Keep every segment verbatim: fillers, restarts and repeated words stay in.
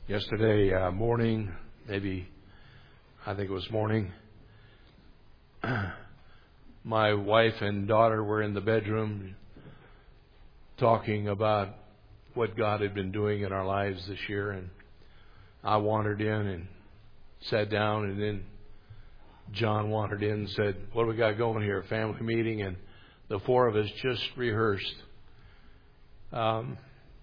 Yesterday uh, morning, maybe, I think it was morning, my wife and daughter were in the bedroom talking about what God had been doing in our lives this year, and I wandered in and sat down, and then John wandered in and said, "What do we got going here? A family meeting?" And the four of us just rehearsed um,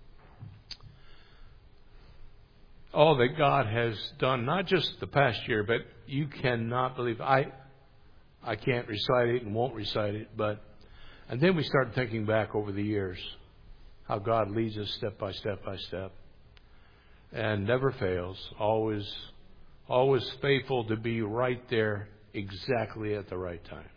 all that God has done, not just the past year, but you cannot believe. I I can't recite it and won't recite it, but and then we started thinking back over the years, how God leads us step by step by step, and never fails, always always faithful to be right there exactly at the right time.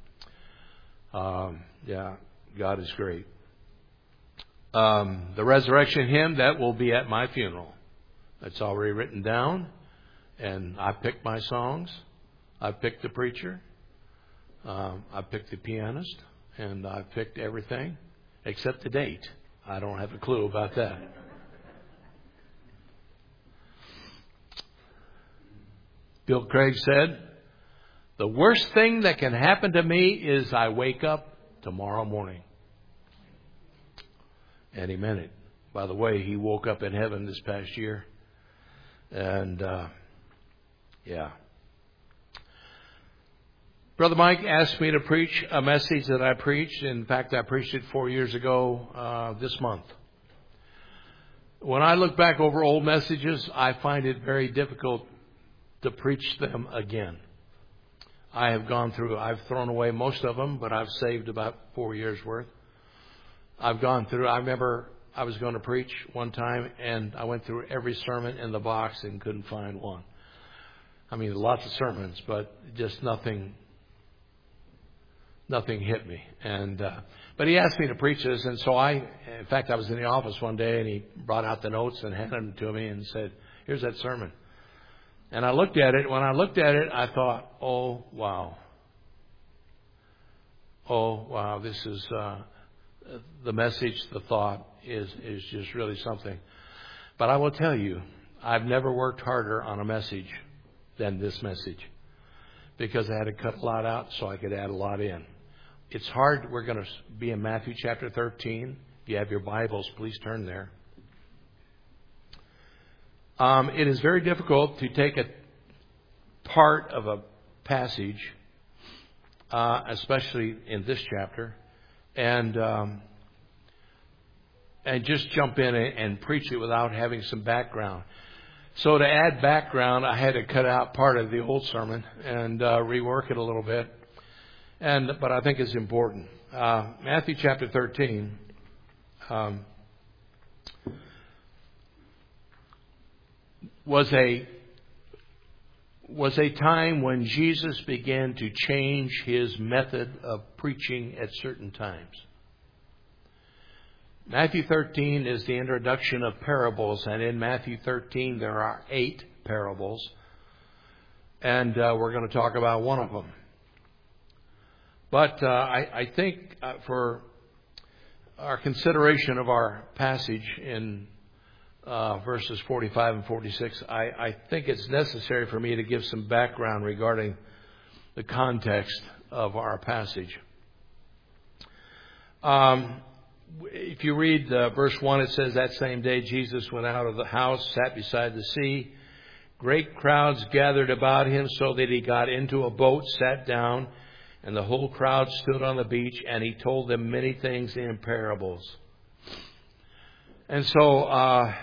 Um, yeah, God is great. Um, the resurrection hymn, that will be at my funeral. It's already written down, and I picked my songs. I picked the preacher. Um, I picked the pianist, and I picked everything except the date. I don't have a clue about that. Bill Craig said, "The worst thing that can happen to me is I wake up tomorrow morning." And he meant it. By the way, he woke up in heaven this past year. And, uh, yeah. Brother Mike asked me to preach a message that I preached. In fact, I preached it four years ago uh, this month. When I look back over old messages, I find it very difficult to preach them again. I have gone through, I've thrown away most of them, but I've saved about four years worth. I've gone through, I remember I was going to preach one time, and I went through every sermon in the box and couldn't find one. I mean, lots of sermons, but just nothing, nothing hit me. And uh, but he asked me to preach this, and so I, in fact, I was in the office one day, and he brought out the notes and handed them to me and said, "Here's that sermon." And I looked at it. When I looked at it, I thought, "Oh wow, oh wow, this is." Uh, The message, the thought is, is just really something. But I will tell you, I've never worked harder on a message than this message, because I had to cut a lot out so I could add a lot in. It's hard. We're going to be in Matthew chapter thirteen. If you have your Bibles, please turn there. Um, it is very difficult to take a part of a passage, uh, especially in this chapter, and um, and just jump in and, and preach it without having some background. So to add background, I had to cut out part of the old sermon and uh, rework it a little bit. And but I think it's important. Uh, Matthew chapter thirteen um, was a was a time when Jesus began to change his method of preaching at certain times. Matthew thirteen is the introduction of parables, and in Matthew thirteen there are eight parables, and uh, we're going to talk about one of them. But uh, I, I think uh, for our consideration of our passage in Uh, verses forty-five and forty-six, I, I think it's necessary for me to give some background regarding the context of our passage. Um, if you read uh, verse one, it says, "That same day Jesus went out of the house, sat beside the sea. Great crowds gathered about him, so that he got into a boat, sat down, and the whole crowd stood on the beach, and he told them many things in parables." And so, uh,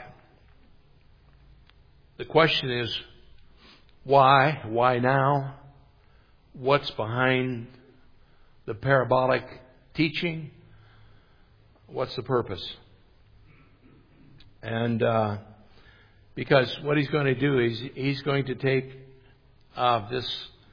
the question is, why? Why now? What's behind the parabolic teaching? What's the purpose? And uh, because what he's going to do is he's going to take uh, this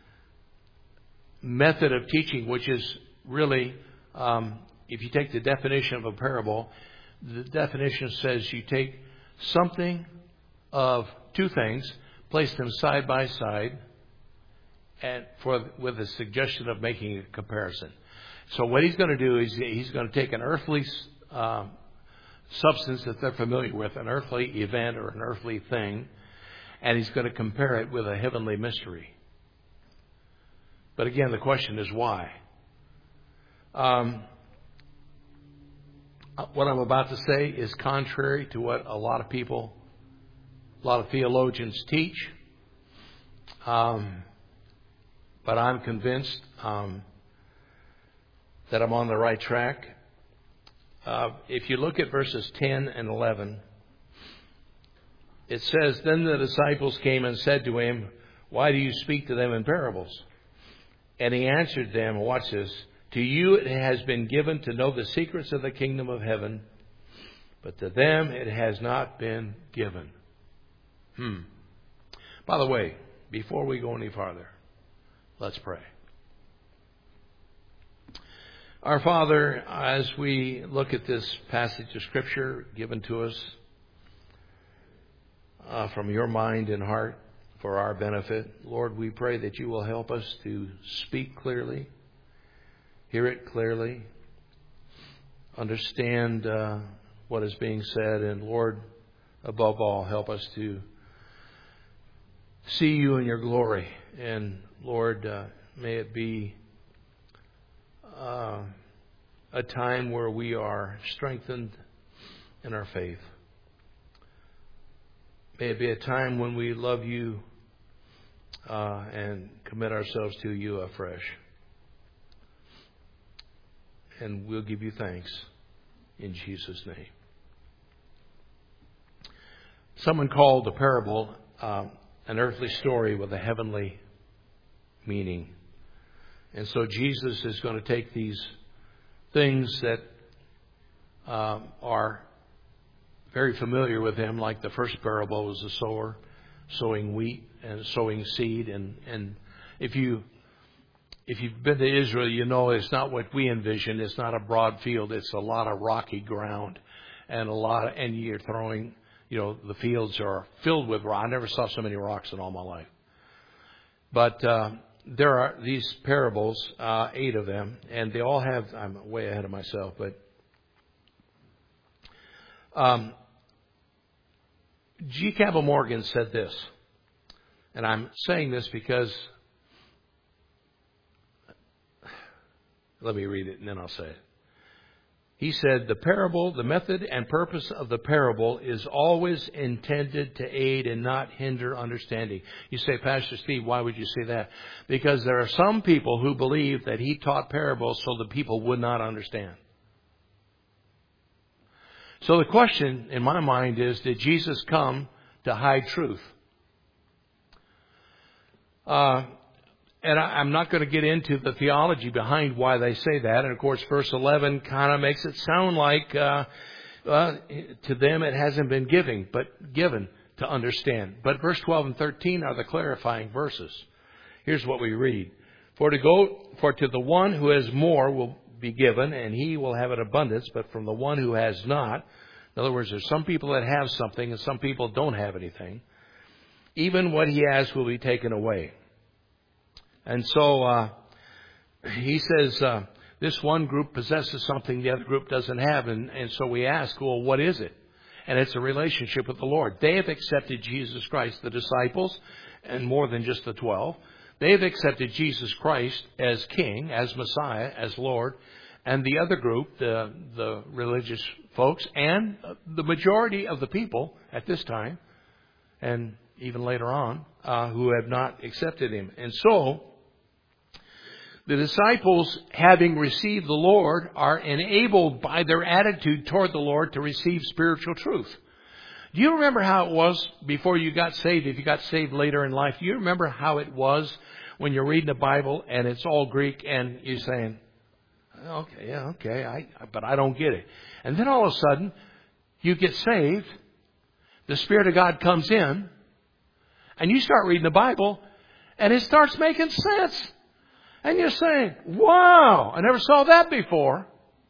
method of teaching, which is really, um, if you take the definition of a parable, the definition says you take something of two things, place them side by side, and for with the suggestion of making a comparison. So what he's going to do is he's going to take an earthly uh, substance that they're familiar with, an earthly event or an earthly thing, and he's going to compare it with a heavenly mystery. But again, the question is why? Um, what I'm about to say is contrary to what a lot of people, a lot of theologians teach. Um, but I'm convinced um, that I'm on the right track. Uh, if you look at verses ten and eleven, it says, "Then the disciples came and said to him, 'Why do you speak to them in parables?' And he answered them," watch this, "To you it has been given to know the secrets of the kingdom of heaven, but to them it has not been given." Hmm. By the way, before we go any farther, let's pray. Our Father, as we look at this passage of Scripture given to us uh, from your mind and heart for our benefit, Lord, we pray that you will help us to speak clearly, hear it clearly, understand uh, what is being said, and Lord, above all, help us to see you in your glory. And Lord, uh, may it be Uh, a time where we are strengthened in our faith. May it be a time when we love you uh, and commit ourselves to you afresh. And we'll give you thanks in Jesus' name. Someone called the parable uh, an earthly story with a heavenly meaning. And so Jesus is going to take these things that uh, are very familiar with him, like the first parable was the sower sowing wheat and sowing seed. And, and if you if you've been to Israel, you know it's not what we envision. It's not a broad field. It's a lot of rocky ground, and a lot of, and you're throwing. You know, the fields are filled with rock. I never saw so many rocks in all my life. But uh, there are these parables, uh, eight of them, and they all have, I'm way ahead of myself, but um, G. Campbell Morgan said this, and I'm saying this because, let me read it and then I'll say it. He said, "The parable, the method and purpose of the parable is always intended to aid and not hinder understanding." You say, "Pastor Steve, why would you say that?" Because there are some people who believe that he taught parables so the people would not understand. So the question in my mind is, did Jesus come to hide truth? Uh, And I, I'm not going to get into the theology behind why they say that. And, of course, verse eleven kind of makes it sound like uh, uh, to them it hasn't been given, but given to understand. But verse twelve and thirteen are the clarifying verses. Here's what we read. For to go, for to the one who has more will be given, and he will have an abundance, but from the one who has not," in other words, there's some people that have something and some people don't have anything, "even what he has will be taken away." And so uh, he says uh, this one group possesses something the other group doesn't have. And, and so we ask, well, what is it? And it's a relationship with the Lord. They have accepted Jesus Christ, the disciples, and more than just the twelve. They have accepted Jesus Christ as King, as Messiah, as Lord. And the other group, the, the religious folks, and the majority of the people at this time, and even later on, uh, who have not accepted him. And so the disciples, having received the Lord, are enabled by their attitude toward the Lord to receive spiritual truth. Do you remember how it was before you got saved? If you got saved later in life, do you remember how it was when you're reading the Bible and it's all Greek and you're saying, okay, yeah, okay, I, but I don't get it. And then all of a sudden, you get saved, the Spirit of God comes in, and you start reading the Bible, and it starts making sense. And you're saying, wow, I never saw that before.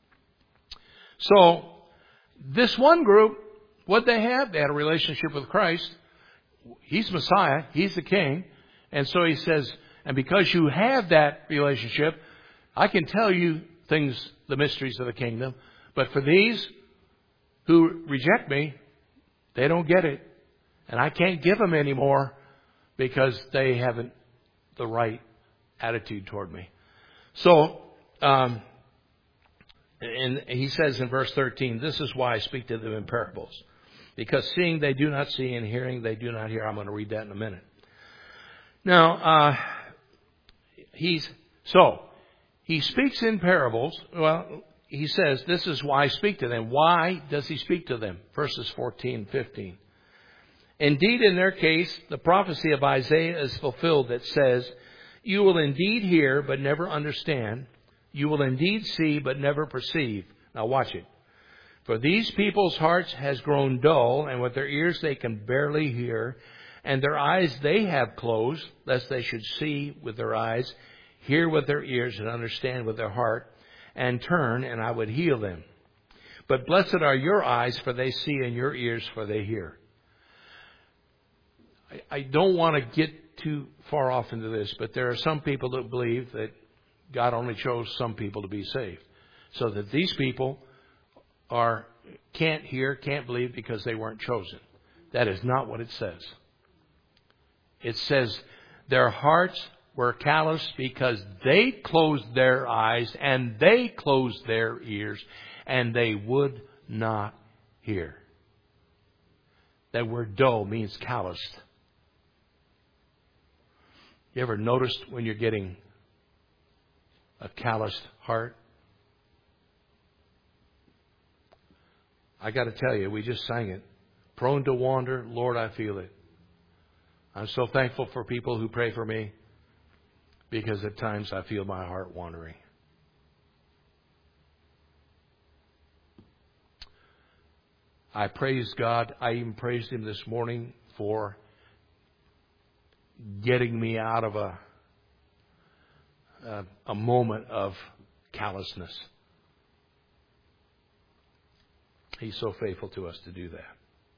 So this one group, what they have? They had a relationship with Christ. He's Messiah. He's the King. And so he says, and because you have that relationship, I can tell you things, the mysteries of the kingdom. But for these, who reject me, they don't get it. And I can't give them any more because they haven't the right attitude toward me. So, um, and he says in verse thirteen, this is why I speak to them in parables. Because seeing they do not see, and hearing they do not hear. I'm going to read that in a minute. Now, uh, he's, so, he speaks in parables. Well, he says, this is why I speak to them. Why does he speak to them? Verses fourteen and fifteen. Indeed, in their case, the prophecy of Isaiah is fulfilled that says, you will indeed hear, but never understand. You will indeed see, but never perceive. Now watch it. For these people's hearts has grown dull, and with their ears they can barely hear, and their eyes they have closed, lest they should see with their eyes, hear with their ears, and understand with their heart, and turn, and I would heal them. But blessed are your eyes, for they see, and your ears, for they hear. I, I don't want to get too far off into this, but there are some people that believe that God only chose some people to be saved. So that these people are can't hear, can't believe because they weren't chosen. That is not what it says. It says their hearts were calloused because they closed their eyes and they closed their ears and they would not hear. That word dull means calloused. You ever noticed when you're getting a calloused heart? I got to tell you, we just sang it. Prone to wander, Lord, I feel it. I'm so thankful for people who pray for me because at times I feel my heart wandering. I praise God. I even praised Him this morning for getting me out of a a, a moment of callousness. He's so faithful to us to do that.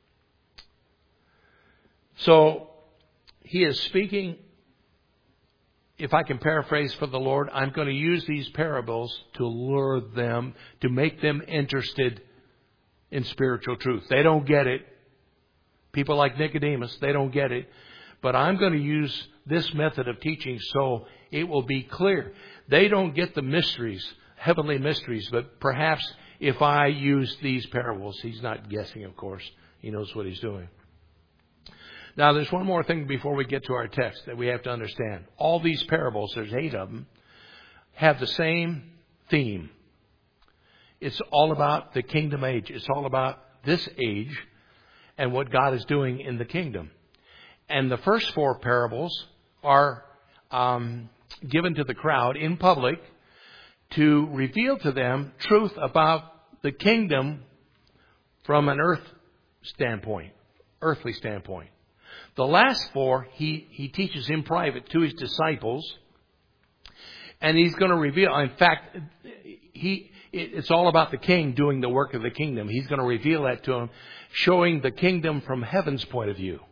So, He is speaking, if I can paraphrase for the Lord, I'm going to use these parables to lure them, to make them interested in spiritual truth. They don't get it. People like Nicodemus, they don't get it. But I'm going to use this method of teaching so it will be clear. They don't get the mysteries, heavenly mysteries, but perhaps if I use these parables, he's not guessing, of course. He knows what he's doing. Now, there's one more thing before we get to our text that we have to understand. All these parables, there's eight of them, have the same theme. It's all about the kingdom age. It's all about this age and what God is doing in the kingdom. And the first four parables are um, given to the crowd in public to reveal to them truth about the kingdom from an earth standpoint, earthly standpoint. The last four, he, he teaches in private to his disciples, and he's going to reveal, in fact, he it's all about the king doing the work of the kingdom. He's going to reveal that to them, showing the kingdom from heaven's point of view.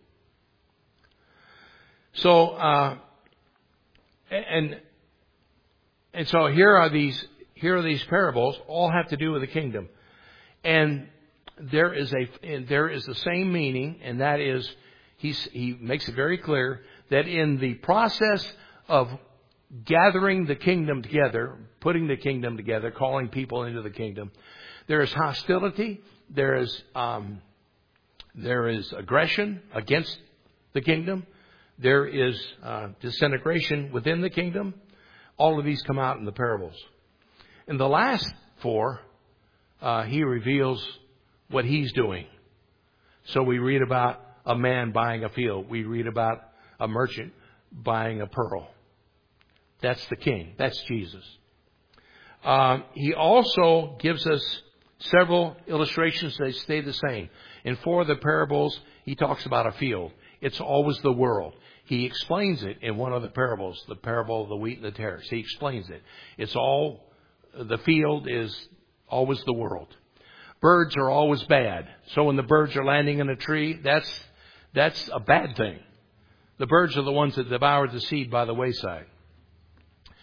So, uh, and and so here are these here are these parables. All have to do with the kingdom, and there is a and there is the same meaning, and that is he's, he makes it very clear that in the process of gathering the kingdom together, putting the kingdom together, calling people into the kingdom, there is hostility, there is um, there is aggression against the kingdom. There is uh, disintegration within the kingdom. All of these come out in the parables. In the last four, uh, he reveals what he's doing. So we read about a man buying a field. We read about a merchant buying a pearl. That's the king. That's Jesus. Uh, he also gives us several illustrations that stay the same. In four of the parables, he talks about a field. It's always the world. He explains it in one of the parables, the parable of the wheat and the tares. He explains it. It's all, the field is always the world. Birds are always bad. So when the birds are landing in a tree, that's, that's a bad thing. The birds are the ones that devour the seed by the wayside.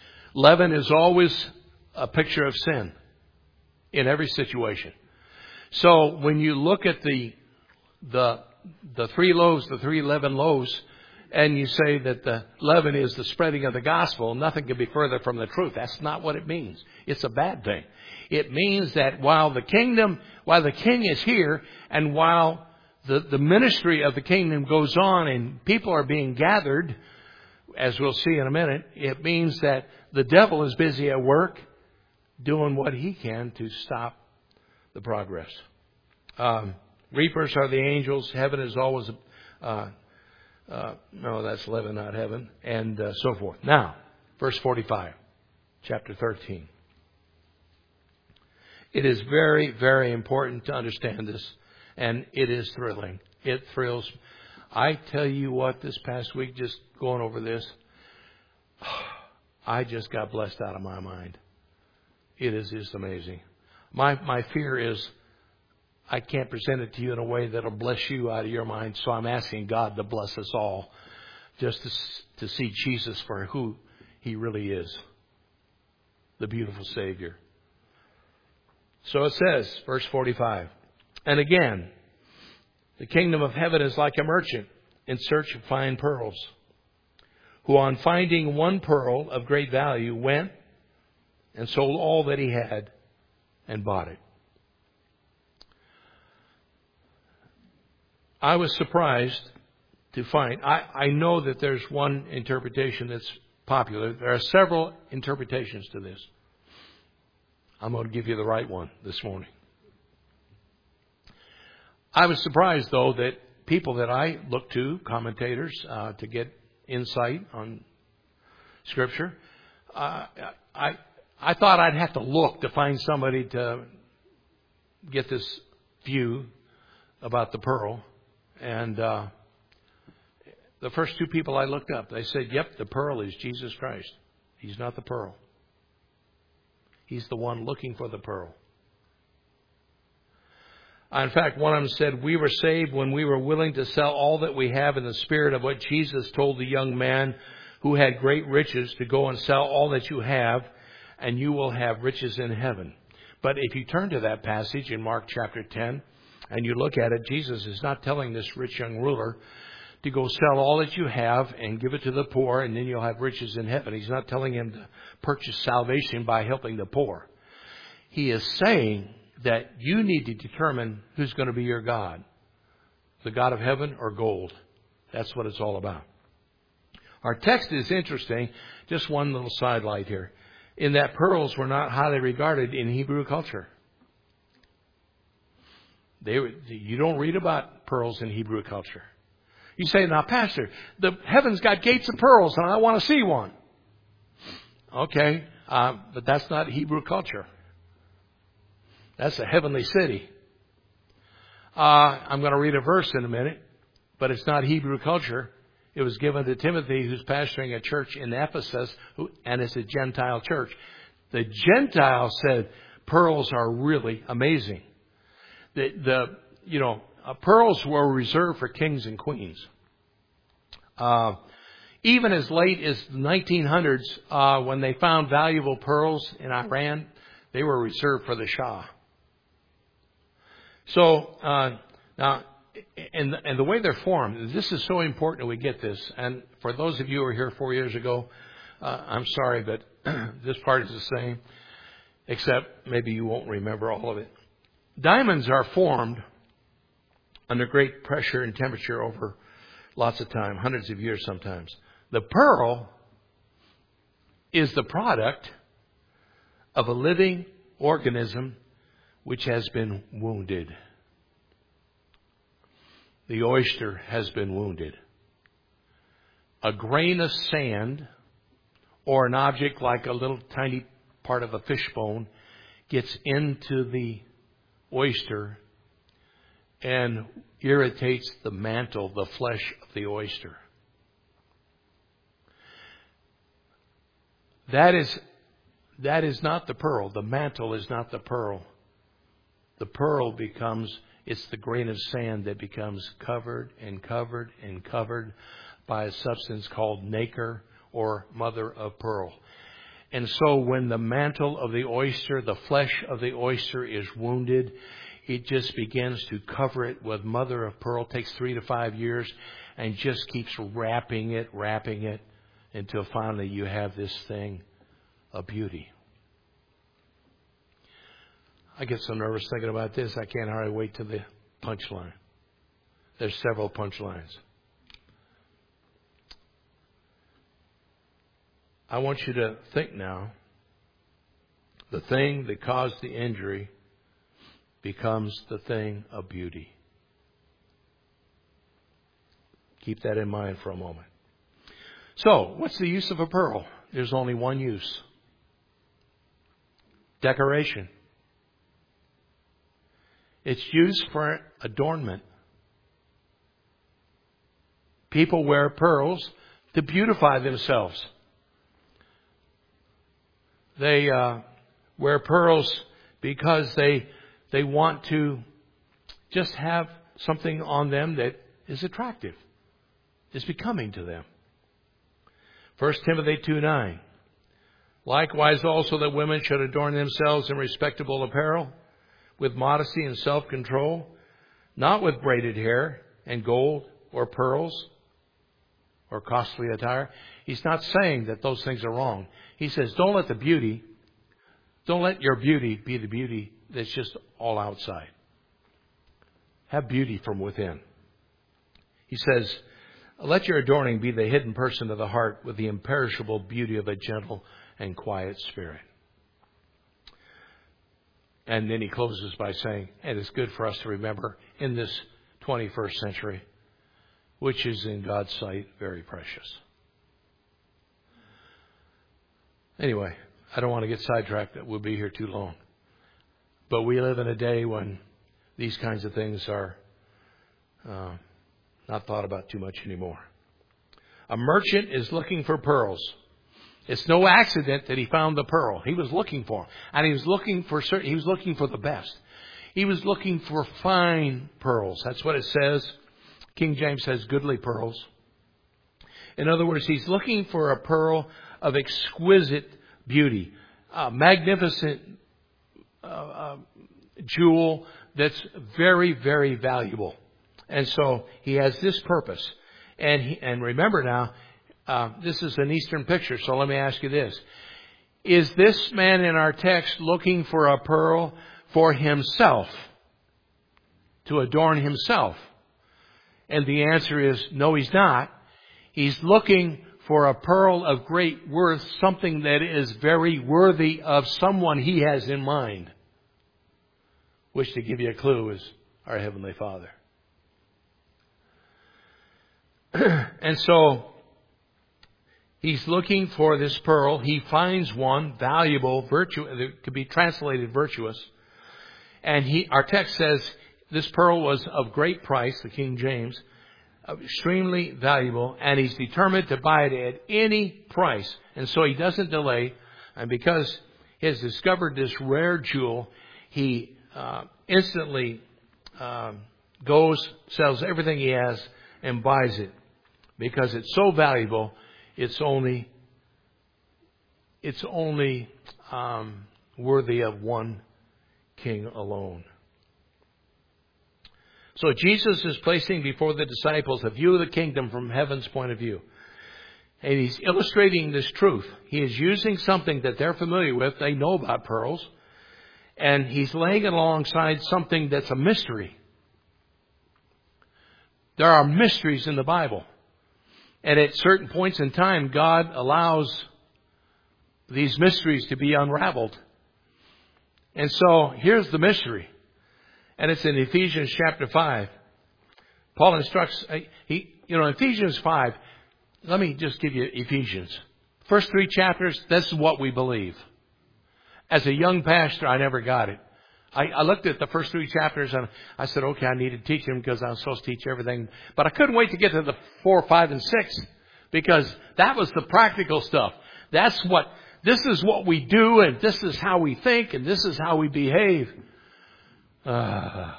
Leaven is always a picture of sin in every situation. So when you look at the the the three loaves, the three leaven loaves, and you say that the leaven is the spreading of the gospel, nothing could be further from the truth. That's not what it means. It's a bad thing. It means that while the kingdom, while the king is here, and while the, the ministry of the kingdom goes on and people are being gathered, as we'll see in a minute, it means that the devil is busy at work doing what he can to stop the progress. Um, reapers are the angels. Heaven is always, uh, uh, no, that's heaven, not heaven, and uh, so forth. Now, verse forty-five, chapter thirteen. It is very, very important to understand this, and it is thrilling. It thrills. I tell you what, this past week, just going over this, I just got blessed out of my mind. It is just amazing. My my fear is I can't present it to you in a way that'll bless you out of your mind, so I'm asking God to bless us all just to, to see Jesus for who He really is, the beautiful Savior. So it says, verse forty-five, and again, the kingdom of heaven is like a merchant in search of fine pearls, who on finding one pearl of great value went and sold all that he had and bought it. I was surprised to find, I, I know that there's one interpretation that's popular. There are several interpretations to this. I'm going to give you the right one this morning. I was surprised, though, that people that I look to, commentators, uh, to get insight on Scripture, uh, I I thought I'd have to look to find somebody to get this view about the pearl. And uh, the first two people I looked up, they said, yep, the pearl is Jesus Christ. He's not the pearl. He's the one looking for the pearl. In fact, one of them said, we were saved when we were willing to sell all that we have in the spirit of what Jesus told the young man who had great riches to go and sell all that you have, and you will have riches in heaven. But if you turn to that passage in Mark chapter ten, and you look at it, Jesus is not telling this rich young ruler to go sell all that you have and give it to the poor, and then you'll have riches in heaven. He's not telling him to purchase salvation by helping the poor. He is saying that you need to determine who's going to be your God, the God of heaven or gold. That's what it's all about. Our text is interesting. Just one little sidelight here. In that pearls were not highly regarded in Hebrew culture. They, you don't read about pearls in Hebrew culture. You say, now, Pastor, the heaven's got gates of pearls, and I want to see one. Okay, uh, but that's not Hebrew culture. That's a heavenly city. Uh, I'm going to read a verse in a minute, but it's not Hebrew culture. It was given to Timothy, who's pastoring a church in Ephesus, who, and it's a Gentile church. The Gentiles said pearls are really amazing. The, the you know, uh, pearls were reserved for kings and queens. Uh, even as late as the nineteen hundreds, uh, when they found valuable pearls in Iran, they were reserved for the Shah. So, uh, now, and, and the way they're formed, this is so important that we get this. And for those of you who were here four years ago, uh, I'm sorry, but this part is the same, except maybe you won't remember all of it. Diamonds are formed under great pressure and temperature over lots of time, hundreds of years sometimes. The pearl is the product of a living organism which has been wounded. The oyster has been wounded. A grain of sand or an object like a little tiny part of a fishbone gets into the oyster and irritates the mantle, the flesh of the oyster. That is, that is not the pearl. The mantle is not the pearl. The pearl becomes, it's the grain of sand that becomes covered and covered and covered by a substance called nacre or mother of pearl. And so when the mantle of the oyster, the flesh of the oyster is wounded, it just begins to cover it with mother of pearl. Takes three to five years and just keeps wrapping it, wrapping it until finally you have this thing of beauty. I get so nervous thinking about this, I can't hardly wait to the punchline. There's several punchlines. I want you to think now, the thing that caused the injury becomes the thing of beauty. Keep that in mind for a moment. So, what's the use of a pearl? There's only one use. Decoration. It's used for adornment. People wear pearls to beautify themselves. They uh, wear pearls because they they want to just have something on them that is attractive, is becoming to them. First Timothy two nine. Likewise also that women should adorn themselves in respectable apparel, with modesty and self-control, not with braided hair and gold or pearls or costly attire. He's not saying that those things are wrong. He says, don't let the beauty, don't let your beauty be the beauty that's just all outside. Have beauty from within. He says, let your adorning be the hidden person of the heart with the imperishable beauty of a gentle and quiet spirit. And then he closes by saying, and it's good for us to remember in this twenty-first century, which is in God's sight very precious. Anyway, I don't want to get sidetracked. We'll be here too long. But we live in a day when these kinds of things are uh, not thought about too much anymore. A merchant is looking for pearls. It's no accident that he found the pearl. He was looking for them. And he was looking for certain, he was looking for the best. He was looking for fine pearls. That's what it says. King James says goodly pearls. In other words, he's looking for a pearl of exquisite beauty. A magnificent uh, uh, jewel that's very, very valuable. And so he has this purpose. And he, and remember now, Uh, this is an Eastern picture, so let me ask you this. Is this man in our text looking for a pearl for himself, to adorn himself? And the answer is, no, he's not. He's looking for a pearl of great worth, something that is very worthy of someone he has in mind, which, to give you a clue, is our Heavenly Father. And so, he's looking for this pearl. He finds one valuable, virtu- that could be translated virtuous. And he, our text says this pearl was of great price, the King James, extremely valuable, and he's determined to buy it at any price. And so he doesn't delay. And because he has discovered this rare jewel, he uh, instantly uh, goes, sells everything he has, and buys it. Because it's so valuable, It's only, it's only um, worthy of one king alone. So Jesus is placing before the disciples a view of the kingdom from heaven's point of view. And he's illustrating this truth. He is using something that they're familiar with. They know about pearls. And he's laying it alongside something that's a mystery. There are mysteries in the Bible. And at certain points in time, God allows these mysteries to be unraveled. And so here's the mystery. And it's in Ephesians chapter five. Paul instructs, he, you know, Ephesians five, let me just give you Ephesians. First three chapters, this is what we believe. As a young pastor, I never got it. I, I looked at the first three chapters and I said, okay, I need to teach them because I'm supposed to teach everything. But I couldn't wait to get to the four, five, and six because that was the practical stuff. That's what, this is what we do and this is how we think and this is how we behave. Uh,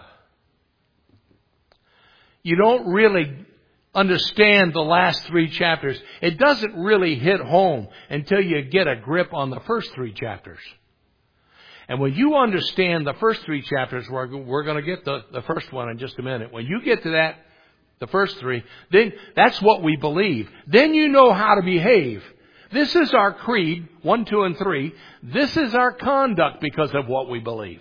you don't really understand the last three chapters. It doesn't really hit home until you get a grip on the first three chapters. And when you understand the first three chapters, we're, we're going to get the, the first one in just a minute. When you get to that, the first three, then that's what we believe. Then you know how to behave. This is our creed, one, two, and three. This is our conduct because of what we believe.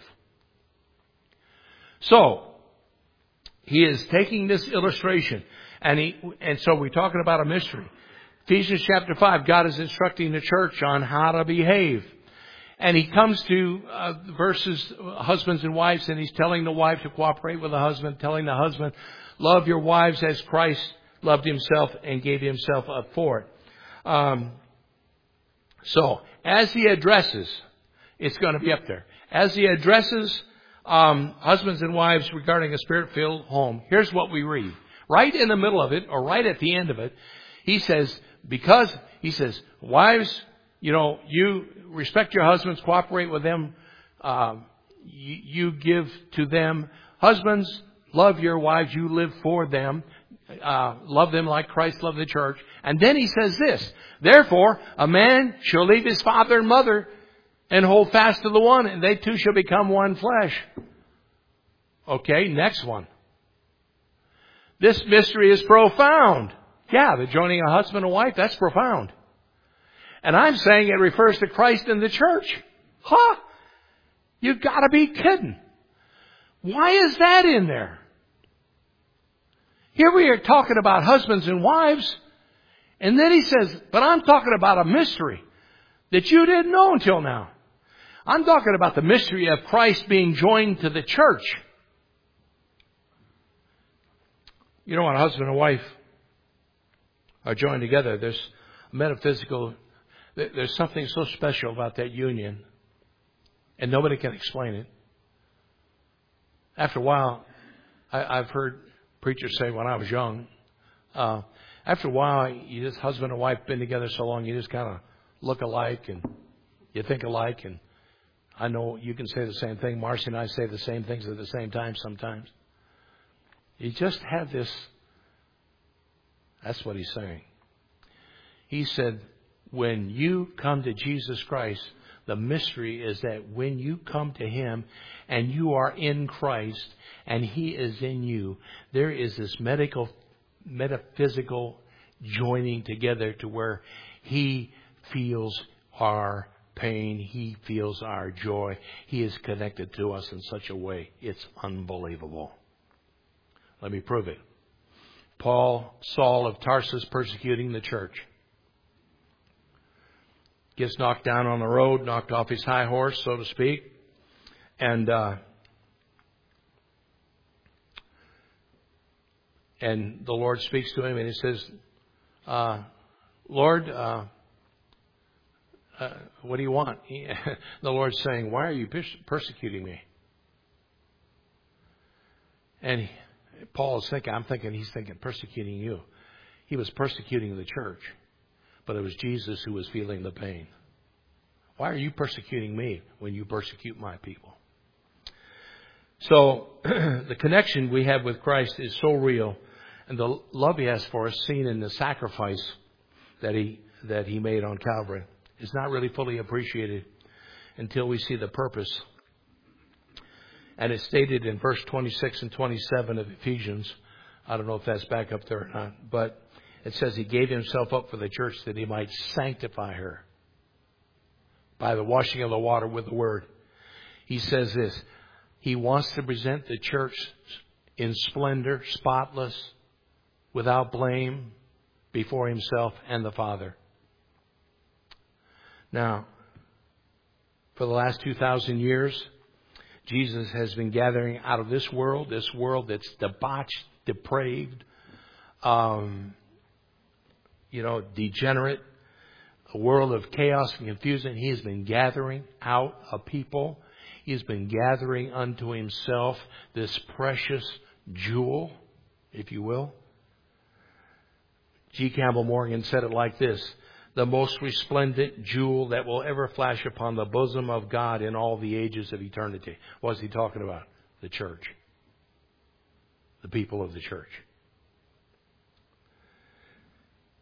So, he is taking this illustration, and he, and so we're talking about a mystery. Ephesians chapter five, God is instructing the church on how to behave. And he comes to uh, verses, husbands and wives, and he's telling the wife to cooperate with the husband, telling the husband, love your wives as Christ loved himself and gave himself up for it. Um, so, as he addresses, it's going to be up there. As he addresses um, husbands and wives regarding a spirit-filled home, here's what we read. Right in the middle of it, or right at the end of it, he says, because, he says, wives, you know, you respect your husbands, cooperate with them, uh, you, you give to them. Husbands, love your wives, you live for them, uh, love them like Christ loved the church. And then he says this, therefore, a man shall leave his father and mother and hold fast to the one, and they two shall become one flesh. Okay, next one. This mystery is profound. Yeah, the joining a husband and wife, that's profound. And I'm saying it refers to Christ and the church. Huh? You've got to be kidding. Why is that in there? Here we are talking about husbands and wives. And then he says, but I'm talking about a mystery that you didn't know until now. I'm talking about the mystery of Christ being joined to the church. You know, when a husband and wife are joined together, there's metaphysical, there's something so special about that union. And nobody can explain it. After a while, I, I've heard preachers say when I was young, uh, after a while, you just husband and wife been together so long, you just kind of look alike and you think alike. And I know you can say the same thing. Marcy and I say the same things at the same time sometimes. You just have this. That's what he's saying. He said, when you come to Jesus Christ, the mystery is that when you come to Him and you are in Christ and He is in you, there is this medical, metaphysical joining together to where He feels our pain. He feels our joy. He is connected to us in such a way. It's unbelievable. Let me prove it. Paul, Saul of Tarsus, persecuting the church. Gets knocked down on the road, knocked off his high horse, so to speak. And uh, and the Lord speaks to him and he says, uh, Lord, uh, uh, what do you want? He, the Lord's saying, why are you persecuting me? And he, Paul is thinking, I'm thinking he's thinking persecuting you. He was persecuting the church. But it was Jesus who was feeling the pain. Why are you persecuting me when you persecute my people? So the connection we have with Christ is so real. And the love He has for us, seen in the sacrifice that He that He made on Calvary, is not really fully appreciated until we see the purpose. And it's stated in verse twenty-six and twenty-seven of Ephesians. I don't know if that's back up there or not. But it says He gave Himself up for the church that He might sanctify her by the washing of the water with the Word. He says this. He wants to present the church in splendor, spotless, without blame, before Himself and the Father. Now, for the last two thousand years, Jesus has been gathering out of this world, this world that's debauched, depraved, um, you know, degenerate, a world of chaos and confusion. He has been gathering out a people. He has been gathering unto Himself this precious jewel, if you will. G. Campbell Morgan said it like this: the most resplendent jewel that will ever flash upon the bosom of God in all the ages of eternity. What is he talking about? The church. The people of the church.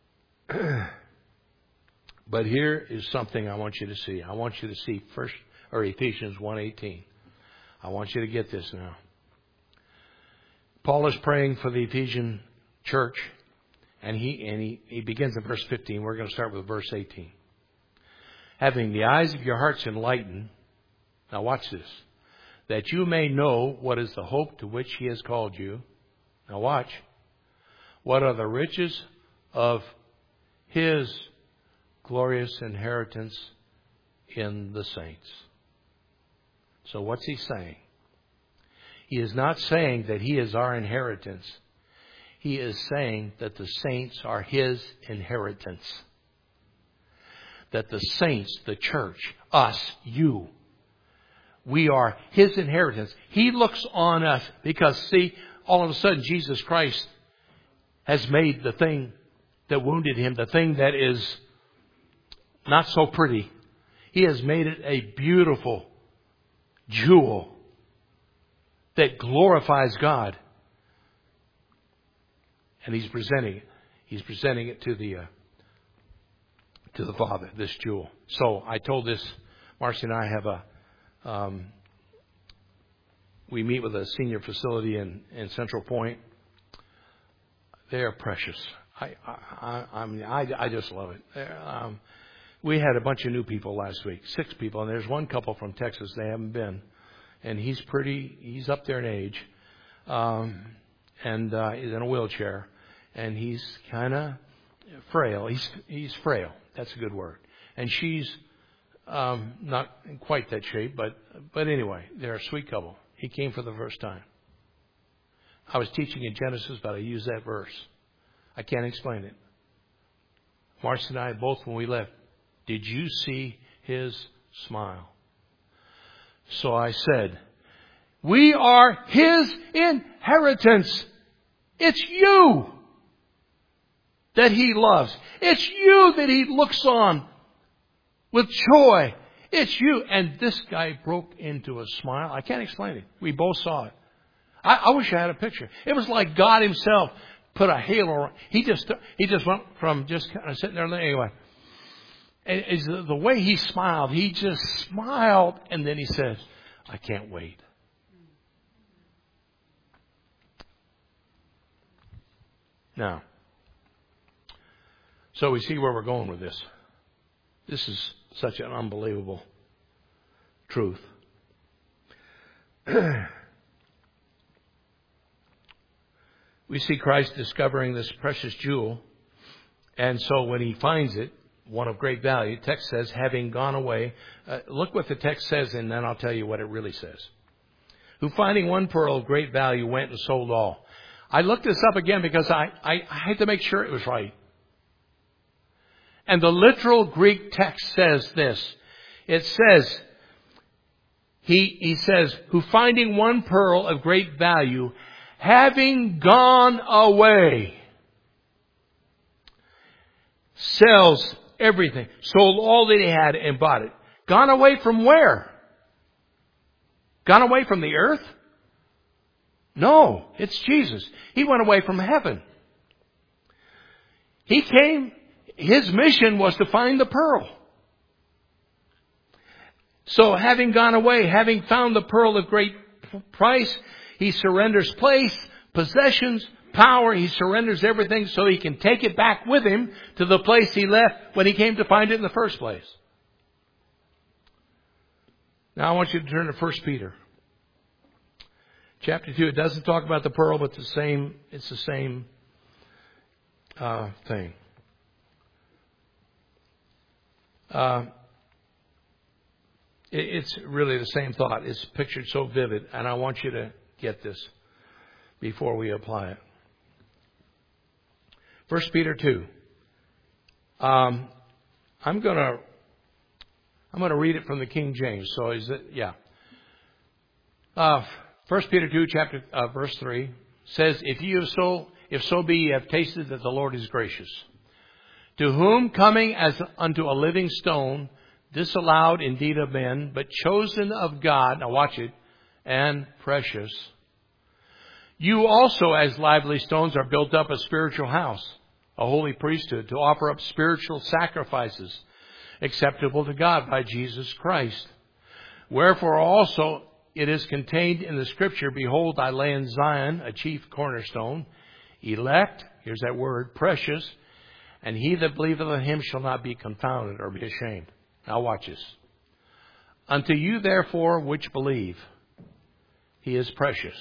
But here is something I want you to see. I want you to see first, or Ephesians one eighteen. I want you to get this now. Paul is praying for the Ephesian church, and he and he, he begins in verse fifteen. We're going to start with verse eighteen. Having the eyes of your hearts enlightened, now watch this, that you may know what is the hope to which he has called you. Now watch. What are the riches of his glorious inheritance in the saints? So what's he saying? He is not saying that he is our inheritance. He is saying that the saints are his inheritance. That the saints, the church, us, you, we are his inheritance. He looks on us because, see, all of a sudden Jesus Christ has made the thing that wounded him, the thing that is not so pretty. He has made it a beautiful jewel that glorifies God. And he's presenting it. He's presenting it to the uh, to the Father, this jewel. So I told this, Marcy and I have a, um, we meet with a senior facility in, in Central Point. They are precious. I I I, mean, I, I just love it. Um, we had a bunch of new people last week, six people, and there's one couple from Texas. They haven't been, and he's pretty. He's up there in age, um, and uh, he's in a wheelchair, and he's kind of frail. He's he's frail. That's a good word. And she's um, not in quite that shape, but but anyway, they're a sweet couple. He came for the first time. I was teaching in Genesis, but I used that verse. I can't explain it. Marcy and I both, when we left, did you see his smile? So I said, we are his inheritance. It's you that he loves. It's you that he looks on with joy. It's you. And this guy broke into a smile. I can't explain it. We both saw it. I, I wish I had a picture. It was like God himself put a halo around. He just, he just went from just kind of sitting there anyway. And it's the way he smiled, he just smiled, and then he says, I can't wait. Now, so we see where we're going with this. This is such an unbelievable truth. We see Christ discovering this precious jewel. And so when he finds it, one of great value, the text says, having gone away. Uh, look what the text says, and then I'll tell you what it really says. Who finding one pearl of great value went and sold all. I looked this up again because I, I, I had to make sure it was right. And the literal Greek text says this. It says, he, he says, who finding one pearl of great value, having gone away, sells everything, sold all that he had and bought it. Gone away from where? Gone away from the earth? No, it's Jesus. He went away from heaven. He came, his mission was to find the pearl. So having gone away, having found the pearl of great price, he surrenders place, possessions, power. He surrenders everything so he can take it back with him to the place he left when he came to find it in the first place. Now I want you to turn to First Peter. Chapter two. It doesn't talk about the pearl, but the same, it's the same uh, thing. Uh, it, it's really the same thought. It's pictured so vivid, and I want you to get this before we apply it. First Peter two. Um, I'm gonna I'm gonna read it from the King James. So is it? Yeah. Uh, First Peter two, chapter uh, verse three says, "If you have so, if so be, you have tasted that the Lord is gracious, to whom coming as unto a living stone, disallowed indeed of men, but chosen of God." Now watch it, and precious. You also, as lively stones, are built up a spiritual house, a holy priesthood, to offer up spiritual sacrifices acceptable to God by Jesus Christ. Wherefore also it is contained in the Scripture, Behold, I lay in Zion a chief cornerstone, elect, here's that word, precious, and he that believeth on him shall not be confounded or be ashamed. Now watch this. Unto you therefore which believe, he is precious.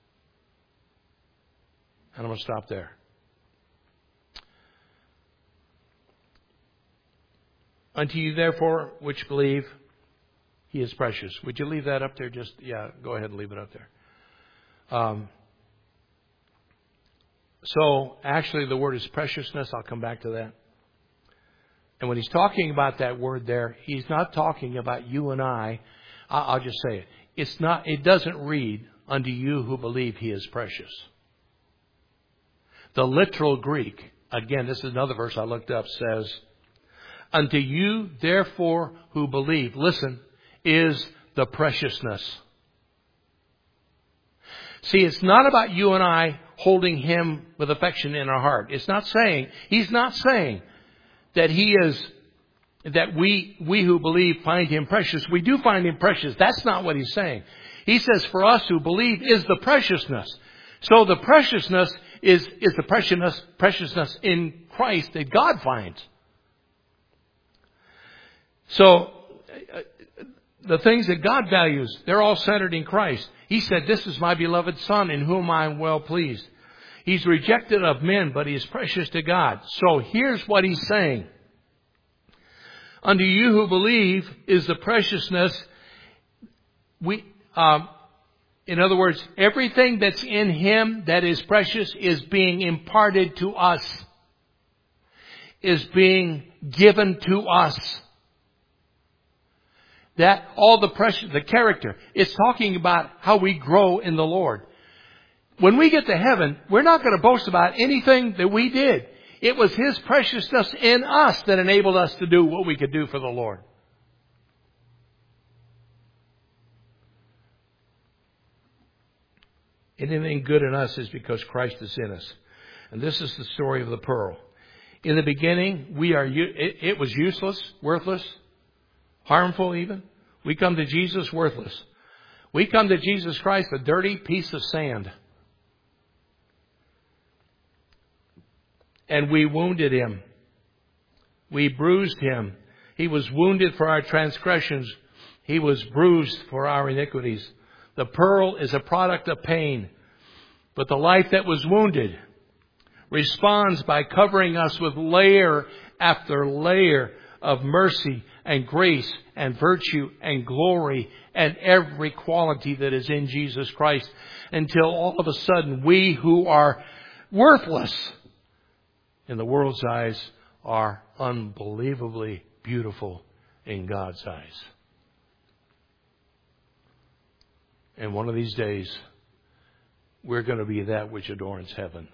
And I'm going to stop there. Unto you therefore which believe, he is precious. Would you leave that up there? Just, yeah, go ahead and leave it up there. Um, so, actually, the word is preciousness. I'll come back to that. And when he's talking about that word there, he's not talking about you and I. I'll just say it. It's not. It doesn't read, unto you who believe he is precious. The literal Greek, again, this is another verse I looked up, says, unto you, therefore, who believe, listen, is the preciousness. See, it's not about you and I holding him with affection in our heart. It's not saying, he's not saying that he is, that we, we who believe find him precious. We do find him precious. That's not what he's saying. He says for us who believe is the preciousness. So the preciousness is, is the preciousness, preciousness in Christ that God finds. So, uh, the things that God values, they're all centered in Christ. He said, this is my beloved Son in whom I am well pleased. He's rejected of men, but he is precious to God. So here's what he's saying. Unto you who believe is the preciousness. We, um, in other words, everything that's in him that is precious is being imparted to us. Is being given to us. That all the precious, the character, it's talking about how we grow in the Lord. When we get to heaven, we're not going to boast about anything that we did. It was his preciousness in us that enabled us to do what we could do for the Lord. Anything good in us is because Christ is in us. And this is the story of the pearl. In the beginning, we are, it, it was useless, worthless, harmful even. We come to Jesus worthless. We come to Jesus Christ a dirty piece of sand. And we wounded him. We bruised him. He was wounded for our transgressions. He was bruised for our iniquities. The pearl is a product of pain. But the life that was wounded responds by covering us with layer after layer of mercy and grace and virtue and glory and every quality that is in Jesus Christ, until all of a sudden we who are worthless in the world's eyes are unbelievably beautiful in God's eyes. And one of these days, we're going to be that which adorns heaven.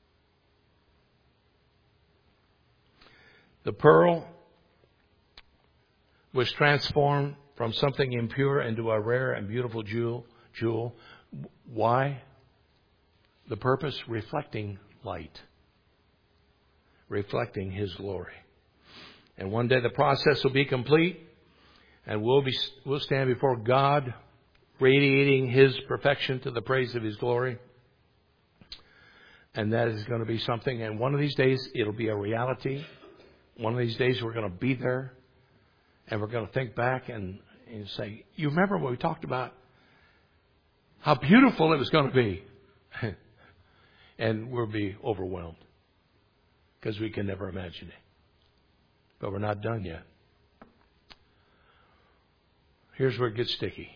The pearl was transformed from something impure into a rare and beautiful jewel. Jewel. Why? The purpose? Reflecting light. Reflecting his glory. And one day the process will be complete, and we'll be we'll stand before God, radiating his perfection to the praise of his glory. And that is going to be something. And one of these days it'll be a reality. One of these days we're going to be there. And we're going to think back and, and say, you remember what we talked about? How beautiful it was going to be. And we'll be overwhelmed. Because we can never imagine it. But we're not done yet. Here's where it gets sticky.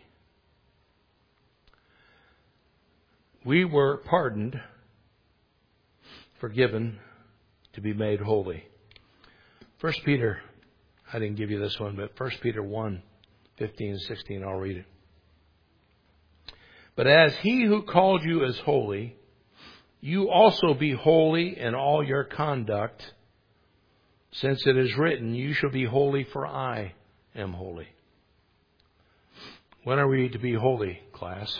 We were pardoned, forgiven, to be made holy. First Peter, I didn't give you this one, but First Peter one, fifteen and sixteen, I'll read it. But as he who called you is holy, you also be holy in all your conduct, since it is written, you shall be holy, for I am holy. When are we to be holy, class?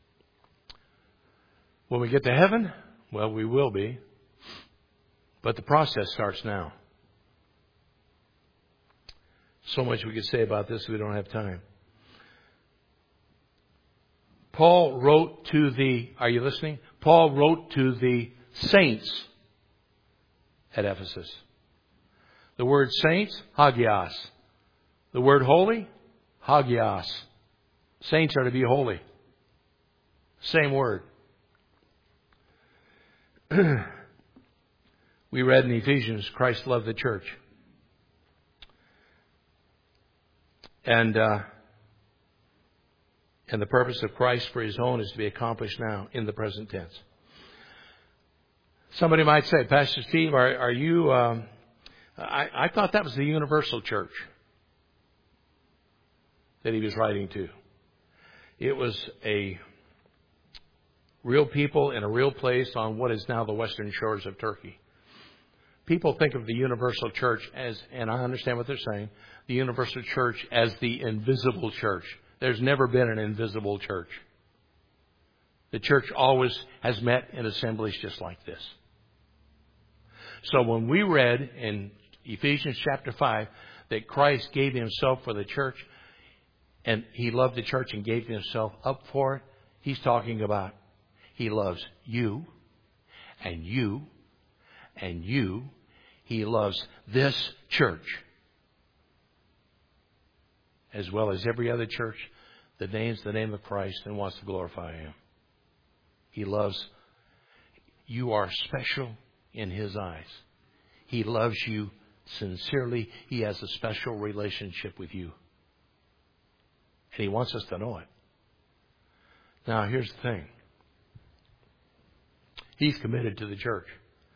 When we get to heaven? Well, we will be. But the process starts now. So much we could say about this, we don't have time. Paul wrote to the, are you listening? Paul wrote to the saints at Ephesus. The word saints, hagios. The word holy, hagios. Saints are to be holy. Same word. We read in Ephesians, Christ loved the church. And, uh, and the purpose of Christ for His own is to be accomplished now in the present tense. Somebody might say, Pastor Steve, are, are you, um, I, I thought that was the universal church that he was writing to. It was a real people in a real place on what is now the western shores of Turkey. People think of the universal church as, and I understand what they're saying, the universal church as the invisible church. There's never been an invisible church. The church always has met in assemblies just like this. So when we read in Ephesians chapter five that Christ gave Himself for the church, and He loved the church and gave Himself up for it, He's talking about He loves you and you and you. He loves this church as well as every other church that names the name of Christ and wants to glorify Him. He loves, you are special in His eyes. He loves you sincerely. He has a special relationship with you. And He wants us to know it. Now, here's the thing. He's committed to the church.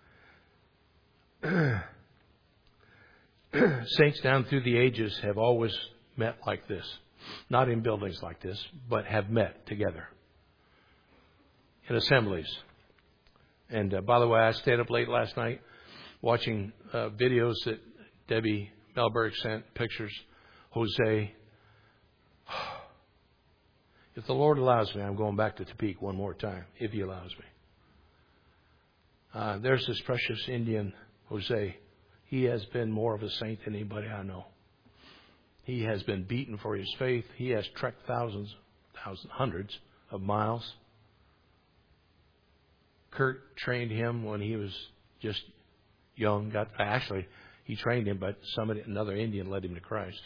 Saints down through the ages have always met like this. Not in buildings like this, but have met together in assemblies. And uh, by the way, I stayed up late last night watching uh, videos that Debbie Melberg sent, pictures. Jose. If the Lord allows me, I'm going back to Tepic one more time, if He allows me. Uh, there's this precious Indian, Jose. He has been more of a saint than anybody I know. He has been beaten for his faith. He has trekked thousands, thousands, hundreds of miles. Kurt trained him when he was just young. Got actually, he trained him, but somebody, another Indian, led him to Christ.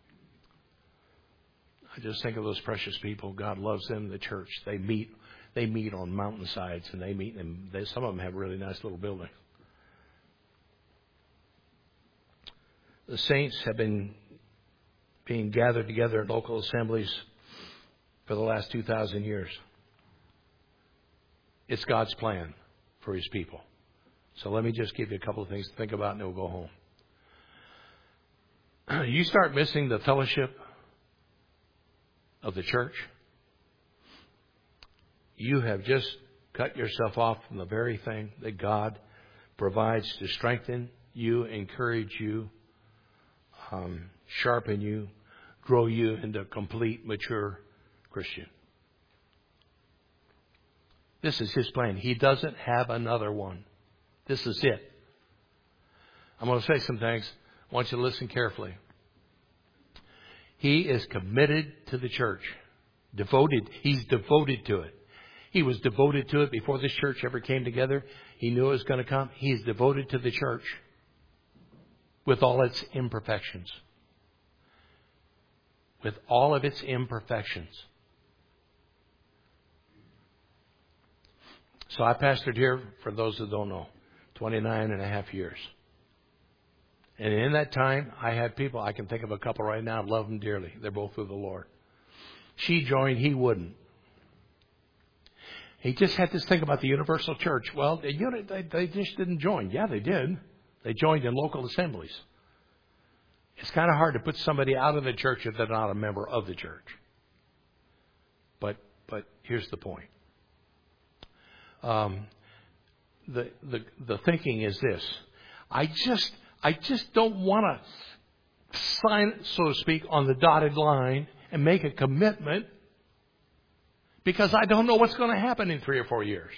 I just think of those precious people. God loves them. The church. They meet. They meet on mountainsides, and they meet. And they, some of them have really nice little buildings. The saints have been being gathered together in local assemblies for the last two thousand years. It's God's plan for His people. So let me just give you a couple of things to think about, and then we'll go home. You start missing the fellowship of the church, you have just cut yourself off from the very thing that God provides to strengthen you, encourage you, um, sharpen you, grow you into a complete, mature Christian. This is His plan. He doesn't have another one. This is it. I'm going to say some things. I want you to listen carefully. He is committed to the church. Devoted. He's devoted to it. He was devoted to it before this church ever came together. He knew it was going to come. He's devoted to the church with all its imperfections. With all of its imperfections. So I pastored here, for those that don't know, twenty-nine and a half years. And in that time, I had people, I can think of a couple right now, love them dearly. They're both with the Lord. She joined, he wouldn't. He just had this thing about the universal church. Well, they, they, they just didn't join. Yeah, they did. They joined in local assemblies. It's kind of hard to put somebody out of the church if they're not a member of the church. But but here's the point. Um, the the the thinking is this: I just I just don't want to sign, so to speak, on the dotted line and make a commitment because I don't know what's going to happen in three or four years.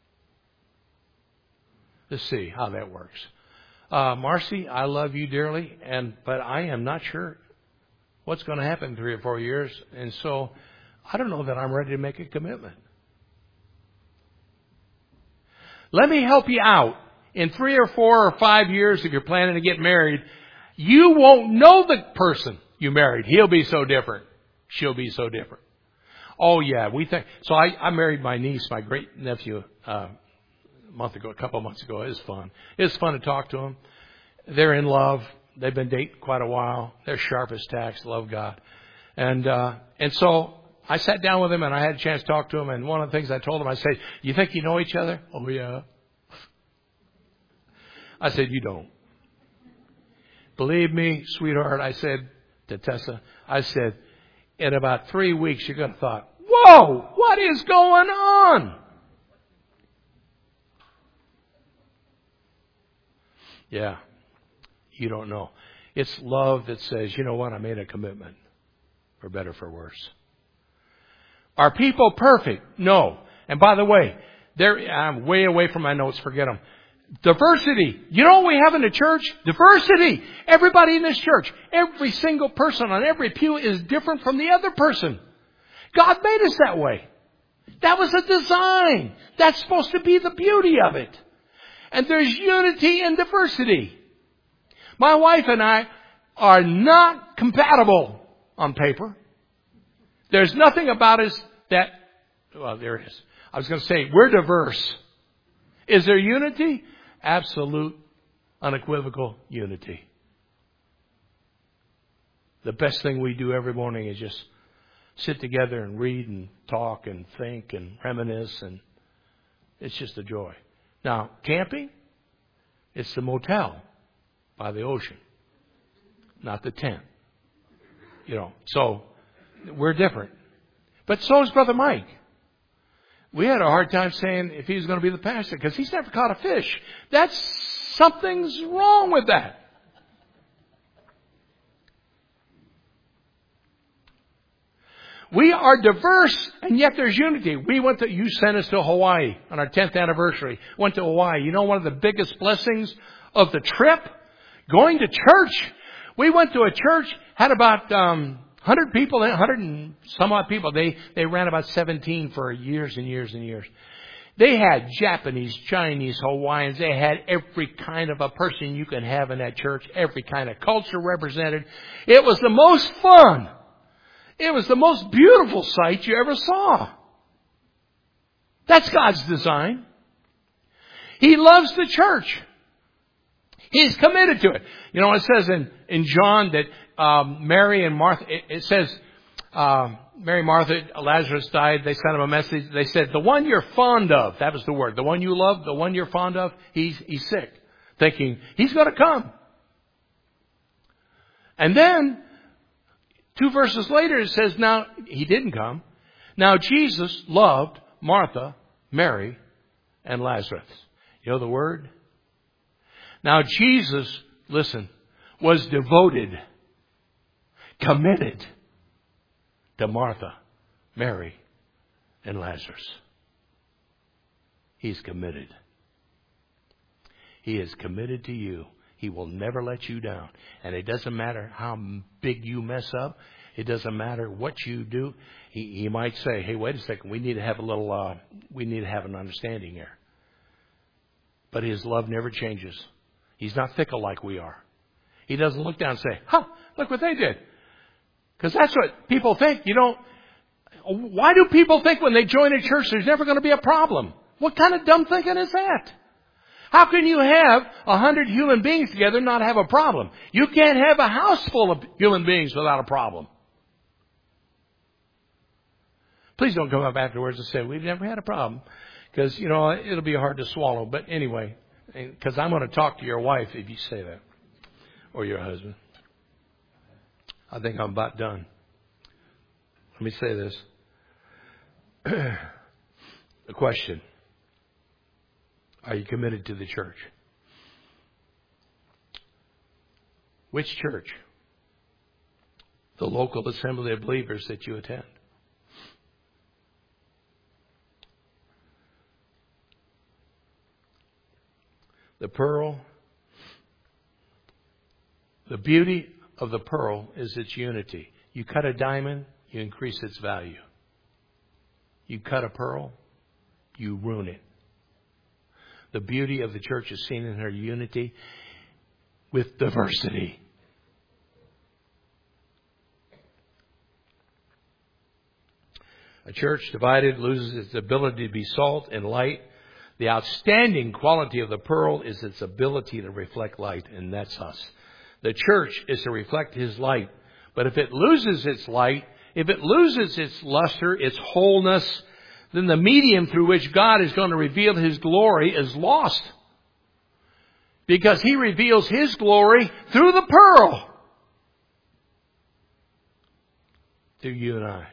Let's see how that works. Uh, Marcy, I love you dearly, and but I am not sure what's going to happen in three or four years, and so I don't know that I'm ready to make a commitment. Let me help you out. In three or four or five years, if you're planning to get married, you won't know the person you married. He'll be so different. She'll be so different. Oh, yeah, we think. So I, I married my niece, my great nephew, uh, a month ago, a couple of months ago. It was fun. It was fun to talk to them. They're in love. They've been dating quite a while. They're sharp as tacks, love God. And, uh, and so I sat down with him and I had a chance to talk to him. And one of the things I told him, I said, you think you know each other? Oh, yeah. I said, you don't. Believe me, sweetheart, I said to Tessa, I said, in about three weeks, you're going to thought, whoa, what is going on? Yeah, you don't know. It's love that says, you know what, I made a commitment, for better, for worse. Are people perfect? No. And by the way, there, I'm way away from my notes, forget them. Diversity. You know what we have in the church? Diversity. Everybody in this church, every single person on every pew is different from the other person. God made us that way. That was a design. That's supposed to be the beauty of it. And there's unity in diversity. My wife and I are not compatible on paper. There's nothing about us that, well, there is. I was going to say, we're diverse. Is there unity? Absolute, unequivocal unity. The best thing we do every morning is just sit together and read and talk and think and reminisce, and it's just a joy. Now, camping, it's the motel by the ocean, not the tent. You know, so we're different. But so is Brother Mike. We had a hard time saying if he was going to be the pastor because he's never caught a fish. That's, something's wrong with that. We are diverse, and yet there's unity. We went to, you sent us to Hawaii on our tenth anniversary. Went to Hawaii. You know one of the biggest blessings of the trip? Going to church. We went to a church, had about um, one hundred people, one hundred and some odd people. They, they ran about seventeen for years and years and years. They had Japanese, Chinese, Hawaiians. They had every kind of a person you can have in that church. Every kind of culture represented. It was the most fun. It was the most beautiful sight you ever saw. That's God's design. He loves the church. He's committed to it. You know, it says in, in John that um, Mary and Martha, it, it says, uh, Mary, Martha, Lazarus died. They sent him a message. They said, the one you're fond of, that was the word, the one you love, the one you're fond of, he's, he's sick. Thinking, he's going to come. And then, two verses later, it says, now, he didn't come. Now, Jesus loved Martha, Mary, and Lazarus. You know the word? Now, Jesus, listen, was devoted, committed to Martha, Mary, and Lazarus. He's committed. He is committed to you. He will never let you down. And it doesn't matter how big you mess up. It doesn't matter what you do. He, he might say, hey, wait a second. We need to have a little, uh, we need to have an understanding here. But his love never changes. He's not fickle like we are. He doesn't look down and say, huh, look what they did. Because that's what people think. You don't, why do people think when they join a church there's never going to be a problem? What kind of dumb thinking is that? How can you have a hundred human beings together and not have a problem? You can't have a house full of human beings without a problem. Please don't come up afterwards and say, we've never had a problem. Because, you know, it'll be hard to swallow. But anyway, because I'm going to talk to your wife if you say that. Or your husband. I think I'm about done. Let me say this. The question. Are you committed to the church? Which church? The local assembly of believers that you attend. The pearl, the beauty of the pearl is its unity. You cut a diamond, you increase its value. You cut a pearl, you ruin it. The beauty of the church is seen in her unity with diversity. A church divided loses its ability to be salt and light. The outstanding quality of the pearl is its ability to reflect light, and that's us. The church is to reflect His light. But if it loses its light, if it loses its luster, its wholeness, then the medium through which God is going to reveal His glory is lost. Because He reveals His glory through the pearl. Through you and I.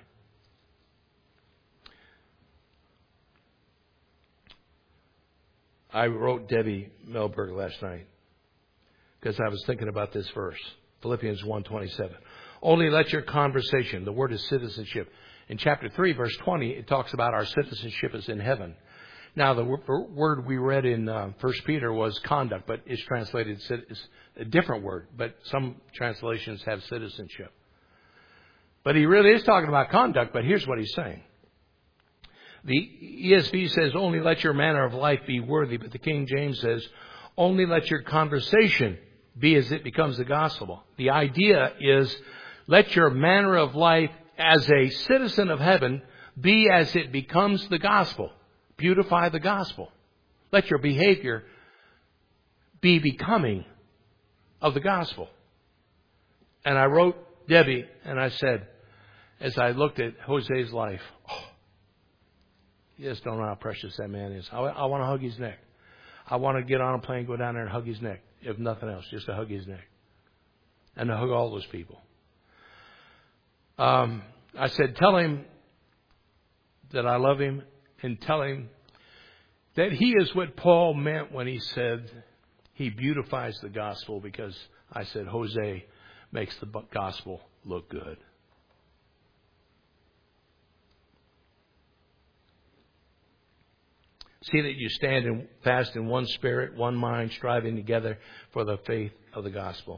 I wrote Debbie Melberg last night because I was thinking about this verse, Philippians one twenty-seven. Only let your conversation, the word is citizenship. In chapter three, verse twenty, it talks about our citizenship is in heaven. Now, the word we read in uh, First Peter was conduct, but it's translated it's a different word. But some translations have citizenship. But he really is talking about conduct, but here's what he's saying. The E S V says, only let your manner of life be worthy. But the King James says, only let your conversation be as it becomes the gospel. The idea is, let your manner of life as a citizen of heaven be as it becomes the gospel. Beautify the gospel. Let your behavior be becoming of the gospel. And I wrote Debbie, and I said, as I looked at Jose's life, oh, you just don't know how precious that man is. I, I want to hug his neck. I want to get on a plane, go down there and hug his neck. If nothing else, just to hug his neck. And to hug all those people. Um, I said, tell him that I love him, and tell him that he is what Paul meant when he said he beautifies the gospel, because I said Jose makes the gospel look good. See that you stand in, fast in one spirit, one mind, striving together for the faith of the gospel.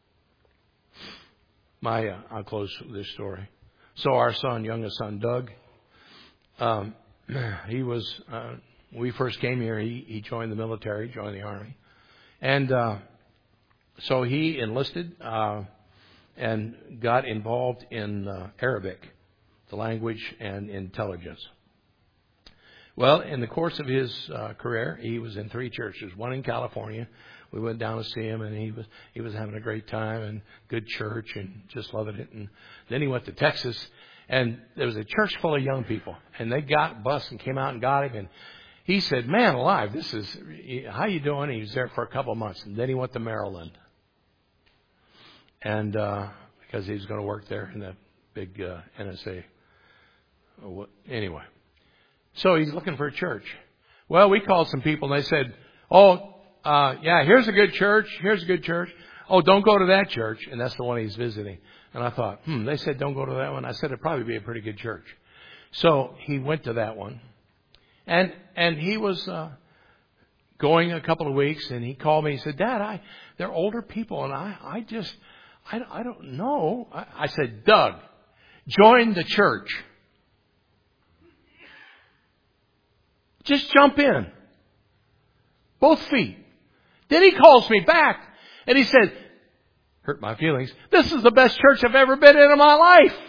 My, uh, I'll close with this story. So our son, youngest son, Doug, um, he was, uh, when we first came here, he, he joined the military, joined the Army. And uh, so he enlisted uh, and got involved in uh, Arabic, the language and intelligence. Well, in the course of his uh, career, he was in three churches. One in California. We went down to see him, and he was he was having a great time and good church and just loving it. And then he went to Texas, and there was a church full of young people, and they got bus and came out and got him. And he said, "Man alive, this is how you doing?" He was there for a couple of months, and then he went to Maryland, and uh, because he was going to work there in the big uh, N S A. Anyway. So he's looking for a church. Well, we called some people, and they said, oh, uh, yeah, here's a good church. Here's a good church. Oh, don't go to that church. And that's the one he's visiting. And I thought, hmm, they said don't go to that one. I said it'd probably be a pretty good church. So he went to that one. And and he was uh, going a couple of weeks, and he called me. He said, Dad, I they're older people, and I, I just, I, I don't know. I, I said, Doug, join the church. Just jump in. Both feet. Then he calls me back and he said, hurt my feelings, this is the best church I've ever been in in my life.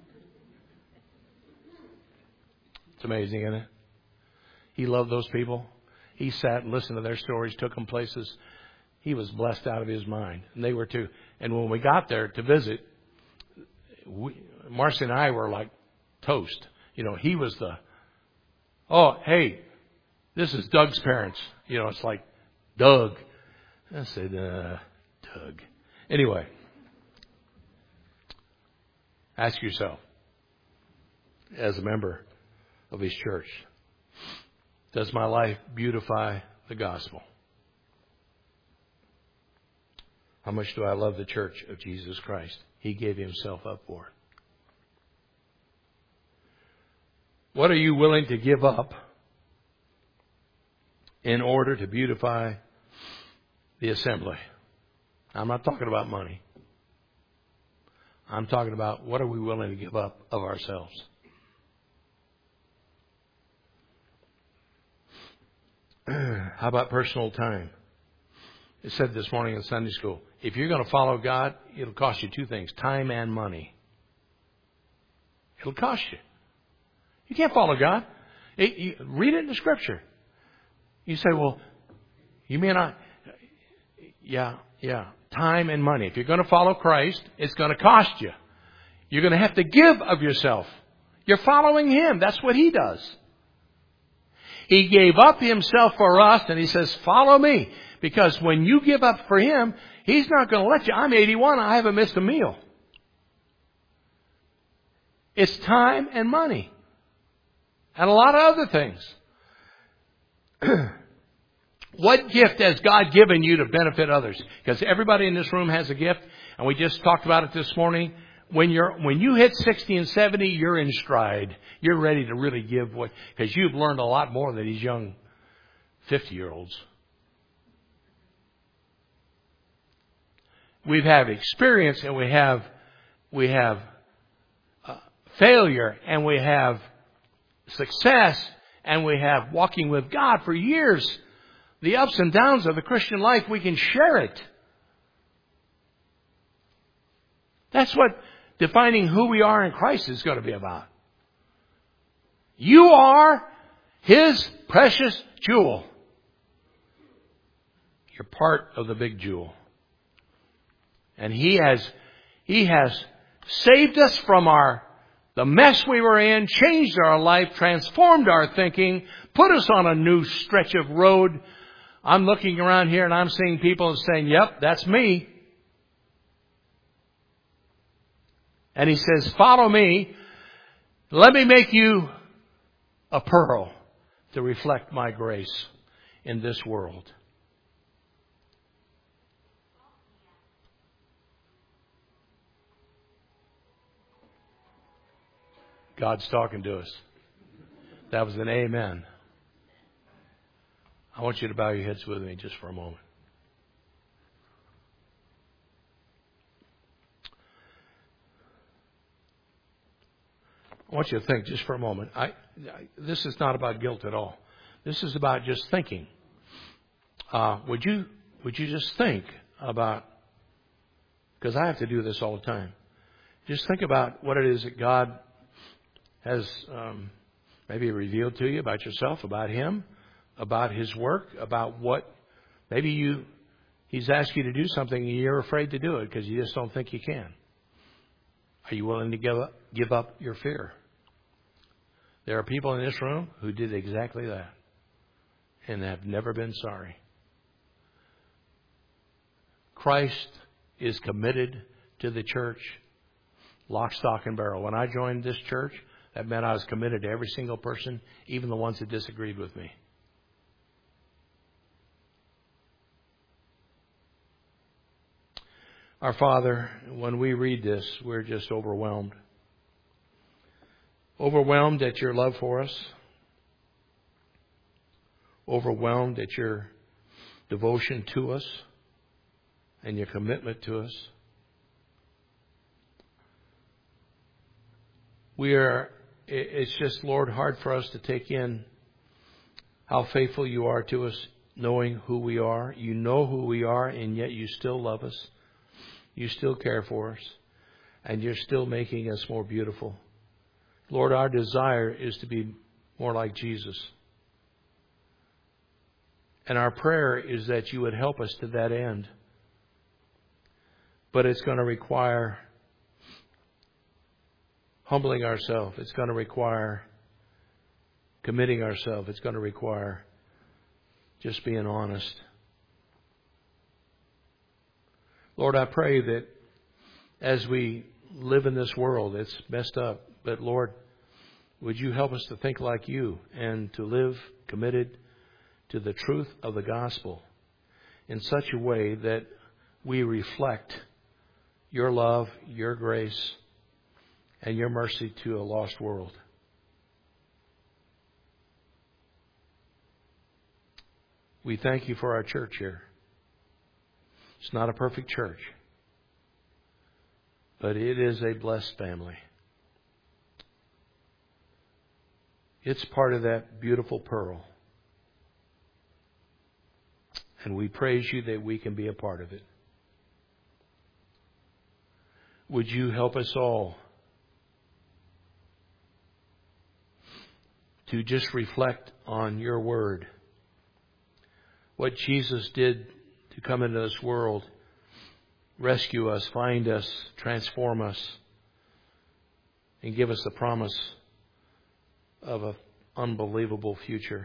It's amazing, isn't it? He loved those people. He sat and listened to their stories, took them places. He was blessed out of his mind. And they were too. And when we got there to visit, we, Marcy and I were like toast. You know, he was the, oh, hey, this is Doug's parents. You know, it's like, Doug. I said, uh, Doug. Anyway, ask yourself, as a member of his church, does my life beautify the gospel? How much do I love the church of Jesus Christ? He gave himself up for it. What are you willing to give up in order to beautify the assembly? I'm not talking about money. I'm talking about what are we willing to give up of ourselves? How about personal time? It said this morning in Sunday school, if you're going to follow God, it'll cost you two things, time and money. It'll cost you. You can't follow God. It, you, read it in the Scripture. You say, well, you mean I... Yeah, yeah. Time and money. If you're going to follow Christ, it's going to cost you. You're going to have to give of yourself. You're following Him. That's what He does. He gave up Himself for us, and He says, follow me. Because when you give up for Him, He's not going to let you. I'm eighty-one. I haven't missed a meal. It's time and money. And a lot of other things. What gift has God given you to benefit others? Because everybody in this room has a gift, and we just talked about it this morning. When you're when you hit sixty and seventy, you're in stride. You're ready to really give what, because you've learned a lot more than these young fifty-year-olds. We've had experience, and we have we have uh, failure, and we have success, and we have walking with God for years. The ups and downs of the Christian life, we can share it. That's what defining who we are in Christ is going to be about. You are His precious jewel. You're part of the big jewel. And He has, He has saved us from our, the mess we were in, changed our life, transformed our thinking, put us on a new stretch of road. I'm looking around here and I'm seeing people and saying, yep, that's me. And He says, follow me. Let me make you a pearl to reflect my grace in this world. God's talking to us. That was an amen. I want you to bow your heads with me just for a moment. I want you to think just for a moment. I, I, this is not about guilt at all. This is about just thinking. Uh, would you would you just think about, because I have to do this all the time, just think about what it is that God has um, maybe revealed to you about yourself, about Him, about His work, about what maybe you He's asked you to do something and you're afraid to do it because you just don't think you can. Are you willing to give up, give up your fear? There are people in this room who did exactly that and have never been sorry. Christ is committed to the church, lock, stock, and barrel. When I joined this church, that meant I was committed to every single person, even the ones that disagreed with me. Our Father, when we read this, we're just overwhelmed. Overwhelmed at your love for us. Overwhelmed at your devotion to us and your commitment to us. We are, it's just, Lord, hard for us to take in how faithful you are to us, knowing who we are. You know who we are, and yet you still love us. You still care for us, and you're still making us more beautiful. Lord, our desire is to be more like Jesus. And our prayer is that you would help us to that end. But it's going to require humbling ourselves. It's going to require committing ourselves. It's going to require just being honest. Lord, I pray that as we live in this world, it's messed up. But Lord, would you help us to think like you and to live committed to the truth of the gospel in such a way that we reflect your love, your grace, and your mercy to a lost world. We thank you for our church here. It's not a perfect church, but it is a blessed family. It's part of that beautiful pearl. And we praise you that we can be a part of it. Would you help us all to just reflect on your word, what Jesus did to come into this world, rescue us, find us, transform us, and give us the promise of an unbelievable future.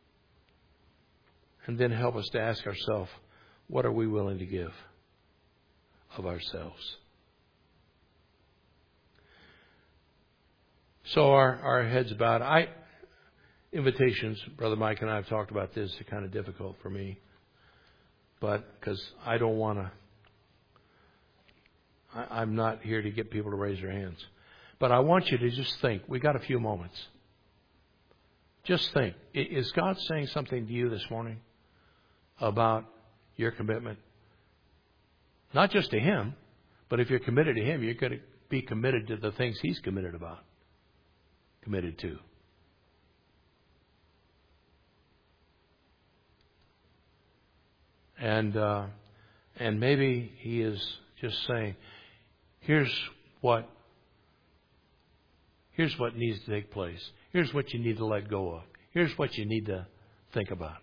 And then help us to ask ourselves, what are we willing to give of ourselves? So our, our heads bowed. I, invitations, Brother Mike and I have talked about this, are kind of difficult for me. But because I don't want to, I'm not here to get people to raise their hands. But I want you to just think. We got a few moments. Just think. Is God saying something to you this morning about your commitment? Not just to Him, but if you're committed to Him, you're going to be committed to the things He's committed about, committed to. And uh, and maybe He is just saying, here's what here's what needs to take place. Here's what you need to let go of. Here's what you need to think about.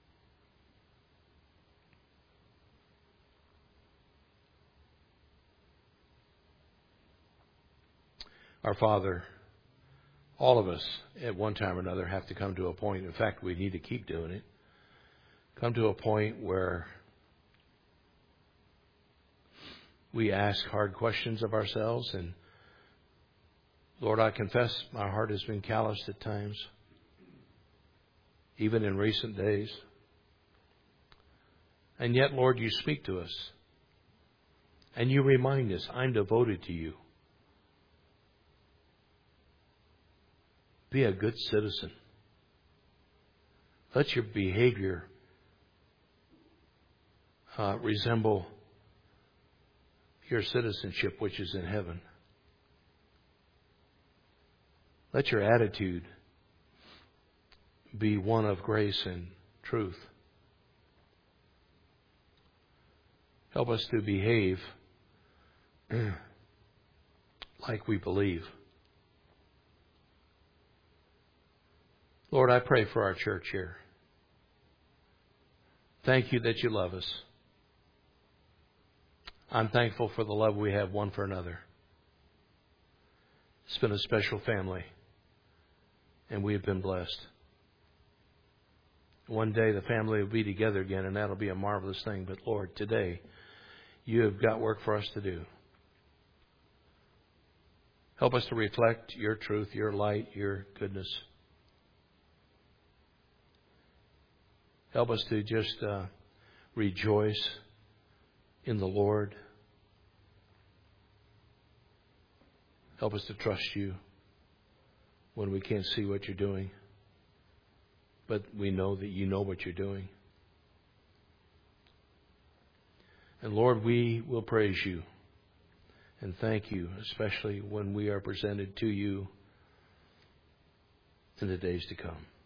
Our Father, all of us at one time or another have to come to a point, in fact, we need to keep doing it, come to a point where we ask hard questions of ourselves. And Lord, I confess my heart has been calloused at times, even in recent days. And yet, Lord, you speak to us. And you remind us, I'm devoted to you. Be a good citizen. Let your behavior uh, resemble your citizenship, which is in heaven. Let your attitude be one of grace and truth. Help us to behave like we believe. Lord, I pray for our church here. Thank you that you love us. I'm thankful for the love we have one for another. It's been a special family, and we have been blessed. One day the family will be together again, and that'll be a marvelous thing. But Lord, today you have got work for us to do. Help us to reflect your truth, your light, your goodness. Help us to just uh, rejoice in the Lord. Help us to trust you when we can't see what you're doing. But we know that you know what you're doing. And Lord, we will praise you and thank you, especially when we are presented to you in the days to come.